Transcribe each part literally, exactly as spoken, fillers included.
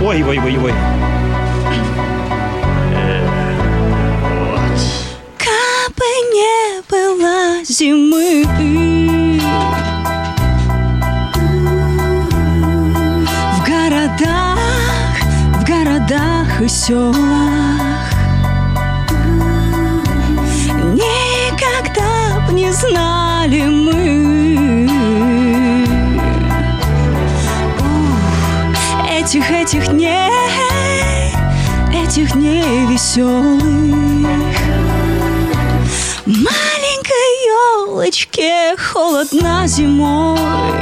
Ой, ой, ой, ой. Кабы не было зимы, в городах, в городах и селах никогда б не знали мы ух, этих, этих дней, этих дней веселых. Маленькой елочке холодно зимой,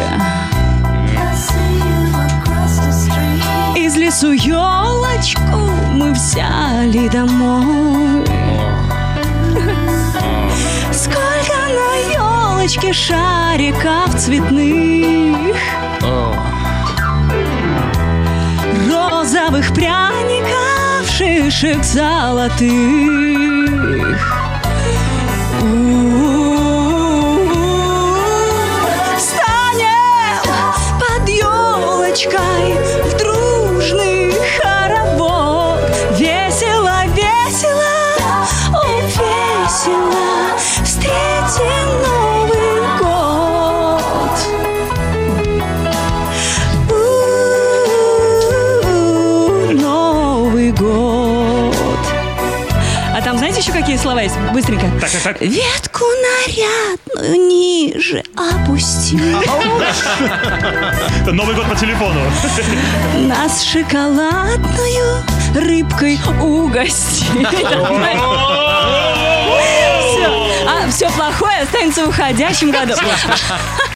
из лесу елочку мы взяли домой. Сколько на елочке шариков цветных, розовых пряников, шишек золотых. Встанем под елочкой в дружный хоровод. Весело, весело, о, весело встретим Новый год. У-у-у, Новый год. А там знаете еще какие слова есть? Быстренько. Так, так, так. Ветку нарядную ниже опусти. Это Новый год по телефону. Нас шоколадную рыбкой угости. Все, а все плохое останется в уходящем году.